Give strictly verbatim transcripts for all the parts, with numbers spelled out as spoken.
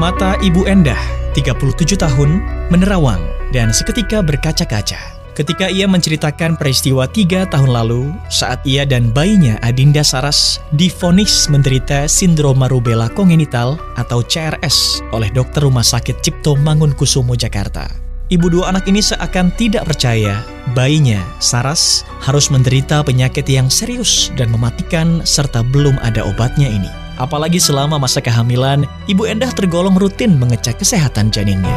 Mata Ibu Endah, tiga puluh tujuh tahun, menerawang dan seketika berkaca-kaca ketika ia menceritakan peristiwa tiga tahun lalu saat ia dan bayinya Adinda Saras divonis menderita sindroma rubella kongenital atau C R S oleh dokter Rumah Sakit Cipto Mangunkusumo Jakarta. Ibu dua anak ini seakan tidak percaya bayinya, Saras, harus menderita penyakit yang serius dan mematikan serta belum ada obatnya ini. Apalagi selama masa kehamilan, Ibu Endah tergolong rutin mengecek kesehatan janinnya.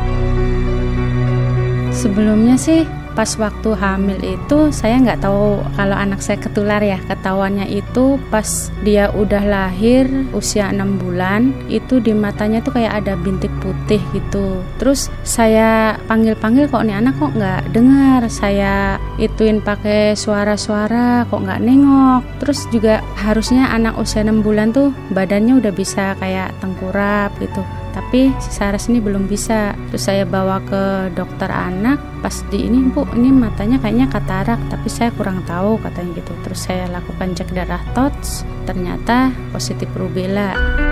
Sebelumnya sih, pas waktu hamil itu saya nggak tahu kalau anak saya ketular ya. Ketahuannya itu pas dia udah lahir usia enam bulan, itu di matanya tuh kayak ada bintik putih gitu. Terus saya panggil-panggil kok nih anak kok nggak dengar. Saya ituin pakai suara-suara kok nggak nengok. Terus juga harusnya anak usia enam bulan tuh badannya udah bisa kayak tengkurap gitu. Tapi si Saras ini belum bisa. Terus saya bawa ke dokter anak. Pas di ini, Bu, ini matanya kayaknya katarak, tapi saya kurang tahu katanya gitu. Terus saya lakukan cek darah T O T S, ternyata positif rubella.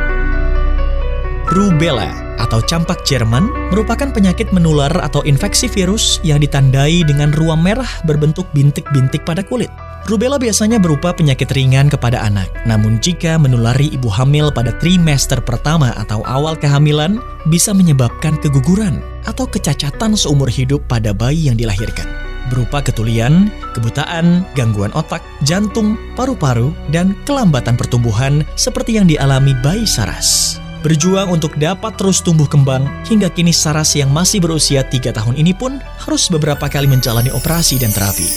Rubella atau campak Jerman merupakan penyakit menular atau infeksi virus yang ditandai dengan ruam merah berbentuk bintik-bintik pada kulit. Rubella biasanya berupa penyakit ringan kepada anak, namun jika menulari ibu hamil pada trimester pertama atau awal kehamilan, bisa menyebabkan keguguran atau kecacatan seumur hidup pada bayi yang dilahirkan, berupa ketulian, kebutaan, gangguan otak, jantung, paru-paru, dan kelambatan pertumbuhan seperti yang dialami bayi Saras. Berjuang untuk dapat terus tumbuh kembang, hingga kini Saras yang masih berusia tiga tahun ini pun harus beberapa kali menjalani operasi dan terapi.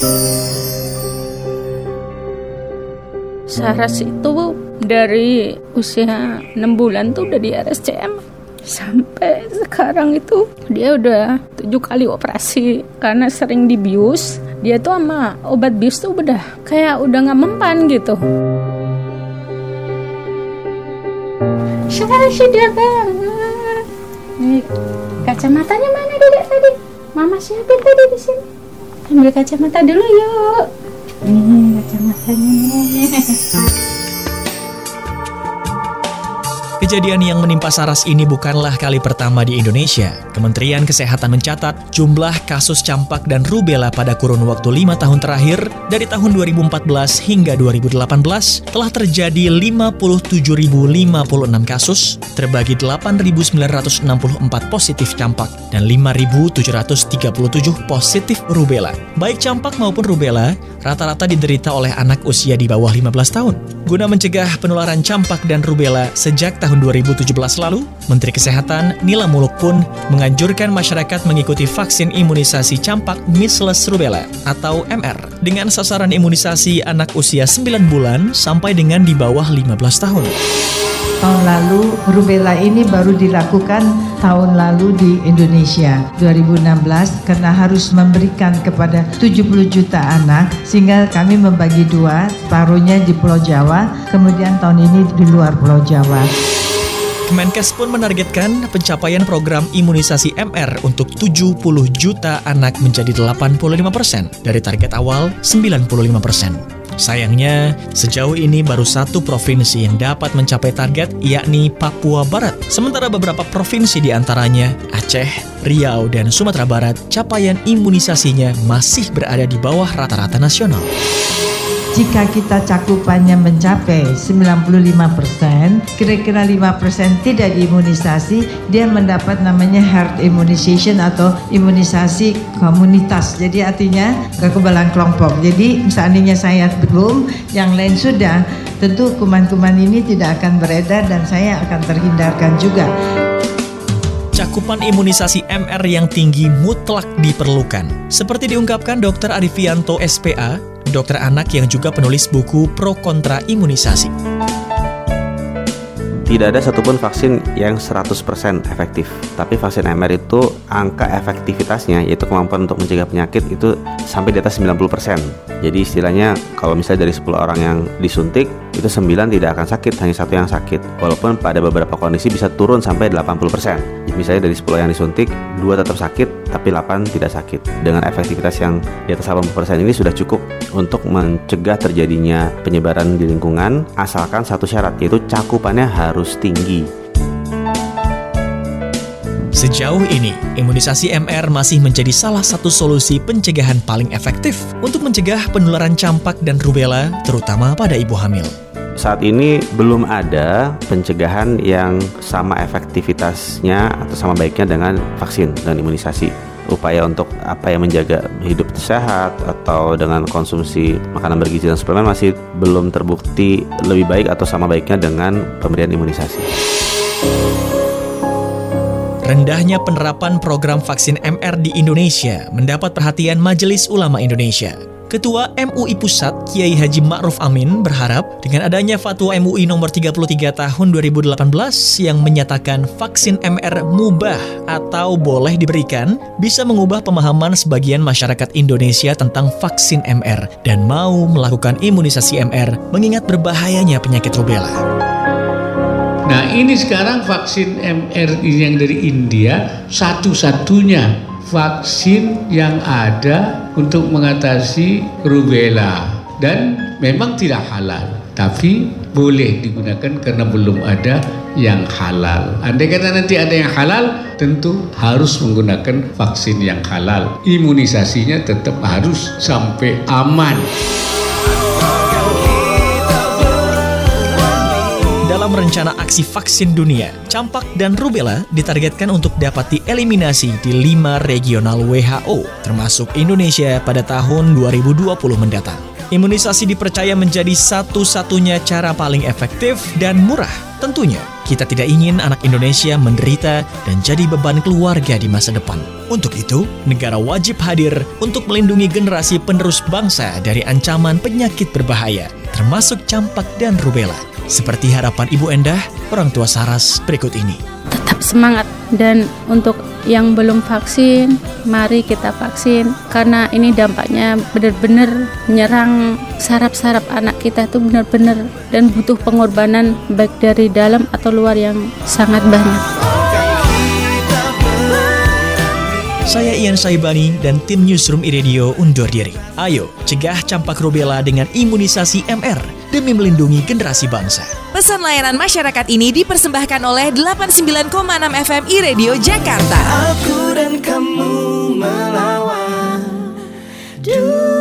Saras itu dari usia enam bulan tuh udah di R S C M. Sampai sekarang itu dia udah tujuh kali operasi karena sering dibius. Dia tuh sama obat bius tuh udah kayak udah gak mempan gitu. Saras sudah banget. Nih, kacamatanya mana Dedek tadi? Mama siapin tadi di sini. Ambil kacamata dulu yuk. Nih kacamatanya. Kejadian yang menimpa Saras ini bukanlah kali pertama di Indonesia. Kementerian Kesehatan mencatat jumlah kasus campak dan rubella pada kurun waktu lima tahun terakhir dari tahun dua ribu empat belas hingga dua ribu delapan belas telah terjadi lima puluh tujuh ribu lima puluh enam kasus, terbagi delapan ribu sembilan ratus enam puluh empat positif campak dan lima ribu tujuh ratus tiga puluh tujuh positif rubella. Baik campak maupun rubella rata-rata diderita oleh anak usia di bawah lima belas tahun. Guna mencegah penularan campak dan rubella sejak tahun dua ribu tujuh belas lalu, Menteri Kesehatan Nila Muluk pun menganjurkan masyarakat mengikuti vaksin imunisasi campak measles rubella atau M R dengan sasaran imunisasi anak usia sembilan bulan sampai dengan di bawah lima belas tahun. Tahun lalu rubella ini baru dilakukan tahun lalu di Indonesia dua ribu enam belas karena harus memberikan kepada tujuh puluh juta anak, sehingga kami membagi dua, separuhnya di Pulau Jawa, kemudian tahun ini di luar Pulau Jawa. Kemenkes pun menargetkan pencapaian program imunisasi M R untuk tujuh puluh juta anak menjadi delapan puluh lima persen dari target awal sembilan puluh lima persen. Sayangnya, sejauh ini baru satu provinsi yang dapat mencapai target, yakni Papua Barat. Sementara beberapa provinsi diantaranya Aceh, Riau, dan Sumatera Barat, capaian imunisasinya masih berada di bawah rata-rata nasional. Jika kita cakupannya mencapai sembilan puluh lima persen, kira-kira lima persen tidak diimunisasi, dia mendapat namanya herd immunization atau imunisasi komunitas. Jadi artinya kekebalan kelompok. Jadi seandainya saya belum, yang lain sudah, tentu kuman-kuman ini tidak akan beredar dan saya akan terhindarkan juga. Cakupan imunisasi M R yang tinggi mutlak diperlukan. Seperti diungkapkan Dokter Arifianto S P A, dokter anak yang juga penulis buku Pro Kontra Imunisasi. Tidak ada satupun vaksin yang seratus persen efektif. Tapi vaksin M R itu angka efektivitasnya, yaitu kemampuan untuk mencegah penyakit, itu sampai di atas sembilan puluh persen. Jadi istilahnya kalau misalnya dari sepuluh orang yang disuntik, itu sembilan tidak akan sakit, hanya satu yang sakit. Walaupun pada beberapa kondisi bisa turun sampai delapan puluh persen. Misalnya dari sepuluh yang disuntik, dua tetap sakit, tapi delapan tidak sakit. Dengan efektivitas yang di atas delapan puluh persen ini sudah cukup untuk mencegah terjadinya penyebaran di lingkungan, asalkan satu syarat, yaitu cakupannya harus tinggi. Sejauh ini, imunisasi M R masih menjadi salah satu solusi pencegahan paling efektif untuk mencegah penularan campak dan rubella, terutama pada ibu hamil. Saat ini belum ada pencegahan yang sama efektivitasnya atau sama baiknya dengan vaksin dan imunisasi. Upaya untuk apa yang menjaga hidup sehat atau dengan konsumsi makanan bergizi dan suplemen masih belum terbukti lebih baik atau sama baiknya dengan pemberian imunisasi. Rendahnya penerapan program vaksin M R di Indonesia mendapat perhatian Majelis Ulama Indonesia. Ketua M U I Pusat, Kiai Haji Ma'ruf Amin, berharap dengan adanya Fatwa M U I nomor tiga puluh tiga tahun dua ribu delapan belas yang menyatakan vaksin M R mubah atau boleh diberikan, bisa mengubah pemahaman sebagian masyarakat Indonesia tentang vaksin M R dan mau melakukan imunisasi M R mengingat berbahayanya penyakit rubella. Nah, ini sekarang vaksin M R yang dari India satu-satunya vaksin yang ada untuk mengatasi rubella dan memang tidak halal, tapi boleh digunakan karena belum ada yang halal. Andai kata nanti ada yang halal, tentu harus menggunakan vaksin yang halal. Imunisasinya tetap harus sampai aman. Dalam rencana aksi vaksin dunia, campak dan rubella ditargetkan untuk dapat dieliminasi di lima regional W H O, termasuk Indonesia pada tahun dua ribu dua puluh mendatang. Imunisasi dipercaya menjadi satu-satunya cara paling efektif dan murah. Tentunya, kita tidak ingin anak Indonesia menderita dan jadi beban keluarga di masa depan. Untuk itu, negara wajib hadir untuk melindungi generasi penerus bangsa dari ancaman penyakit berbahaya, termasuk campak dan rubella. Seperti harapan Ibu Endah, orang tua Saras berikut ini. Tetap semangat, dan untuk yang belum vaksin, mari kita vaksin karena ini dampaknya benar-benar menyerang saraf-saraf anak kita itu benar-benar dan butuh pengorbanan baik dari dalam atau luar yang sangat banyak. Saya Ian Saibani dan tim Newsroom iRadio undur diri. Ayo, cegah campak rubella dengan imunisasi M R demi melindungi generasi bangsa. Pesan layanan masyarakat ini dipersembahkan oleh delapan puluh sembilan koma enam F M iRadio Jakarta. Aku dan kamu melawan dunia.